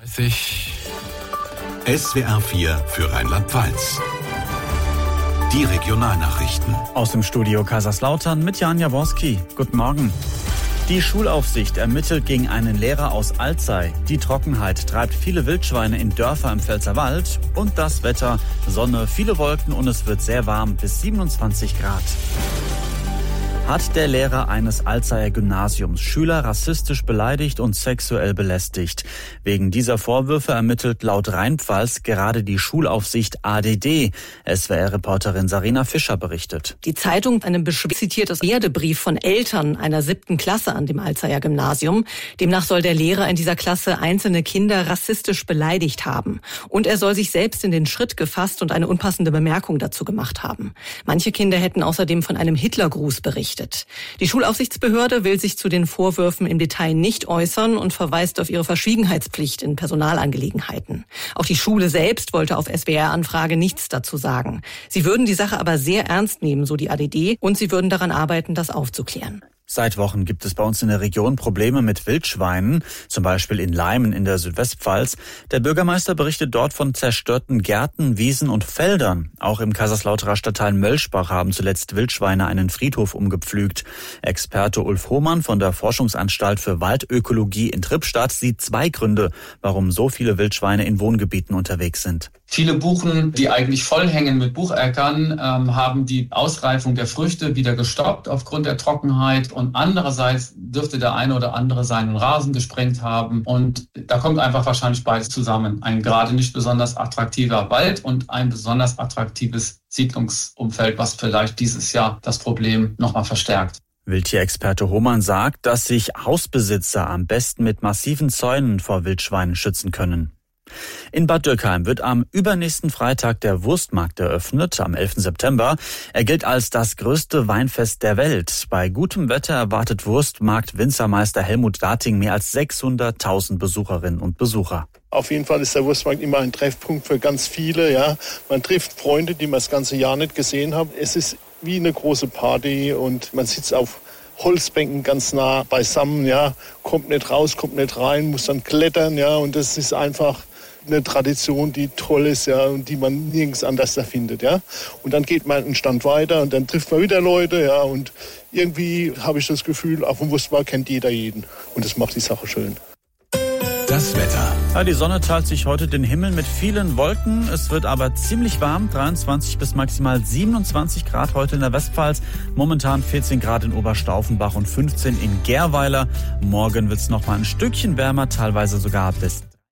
SWR 4 für Rheinland-Pfalz. Die Regionalnachrichten. Aus dem Studio Kaiserslautern mit Jan Jaworski. Guten Morgen. Die Schulaufsicht ermittelt gegen einen Lehrer aus Alzey. Die Trockenheit treibt viele Wildschweine in Dörfer im Pfälzerwald. Und das Wetter: Sonne, viele Wolken und es wird sehr warm, bis 27 Grad. Hat der Lehrer eines Alzeyer Gymnasiums Schüler rassistisch beleidigt und sexuell belästigt? Wegen dieser Vorwürfe ermittelt laut Rheinpfalz gerade die Schulaufsicht ADD. SWR-Reporterin Sarina Fischer berichtet. Die Zeitung einem zitiert das Beschwerdebrief von Eltern einer 7. Klasse an dem Alzeyer Gymnasium. Demnach soll der Lehrer in dieser Klasse einzelne Kinder rassistisch beleidigt haben. Und er soll sich selbst in den Schritt gefasst und eine unpassende Bemerkung dazu gemacht haben. Manche Kinder hätten außerdem von einem Hitlergruß berichtet. Die Schulaufsichtsbehörde will sich zu den Vorwürfen im Detail nicht äußern und verweist auf ihre Verschwiegenheitspflicht in Personalangelegenheiten. Auch die Schule selbst wollte auf SWR-Anfrage nichts dazu sagen. Sie würden die Sache aber sehr ernst nehmen, so die ADD, und sie würden daran arbeiten, das aufzuklären. Seit Wochen gibt es bei uns in der Region Probleme mit Wildschweinen, zum Beispiel in Leimen in der Südwestpfalz. Der Bürgermeister berichtet dort von zerstörten Gärten, Wiesen und Feldern. Auch im Kaiserslauterer Stadtteil Mölschbach haben zuletzt Wildschweine einen Friedhof umgepflügt. Experte Ulf Hohmann von der Forschungsanstalt für Waldökologie in Trippstadt sieht 2 Gründe, warum so viele Wildschweine in Wohngebieten unterwegs sind. Viele Buchen, die eigentlich vollhängen mit Bucheckern, haben die Ausreifung der Früchte wieder gestoppt aufgrund der Trockenheit. Und andererseits dürfte der eine oder andere seinen Rasen gesprengt haben. Und da kommt einfach wahrscheinlich beides zusammen. Ein gerade nicht besonders attraktiver Wald und ein besonders attraktives Siedlungsumfeld, was vielleicht dieses Jahr das Problem nochmal verstärkt. Wildtierexperte Hohmann sagt, dass sich Hausbesitzer am besten mit massiven Zäunen vor Wildschweinen schützen können. In Bad Dürkheim wird am übernächsten Freitag der Wurstmarkt eröffnet, am 11. September. Er gilt als das größte Weinfest der Welt. Bei gutem Wetter erwartet Wurstmarkt-Winzermeister Helmut Dating mehr als 600.000 Besucherinnen und Besucher. Auf jeden Fall ist der Wurstmarkt immer ein Treffpunkt für ganz viele. Ja. Man trifft Freunde, die man das ganze Jahr nicht gesehen hat. Es ist wie eine große Party und man sitzt auf Holzbänken ganz nah beisammen, ja, kommt nicht raus, kommt nicht rein, muss dann klettern, ja, und das ist einfach eine Tradition, die toll ist, ja, und die man nirgends anders findet, ja. Und dann geht man einen Stand weiter und dann trifft man wieder Leute, ja, und irgendwie habe ich das Gefühl, auf dem Wurstmarkt kennt jeder jeden und das macht die Sache schön. Das Wetter. Ja, die Sonne teilt sich heute den Himmel mit vielen Wolken. Es wird aber ziemlich warm, 23 bis maximal 27 Grad heute in der Westpfalz. Momentan 14 Grad in Oberstaufenbach und 15 in Gerweiler. Morgen wird es noch mal ein Stückchen wärmer, teilweise sogar bis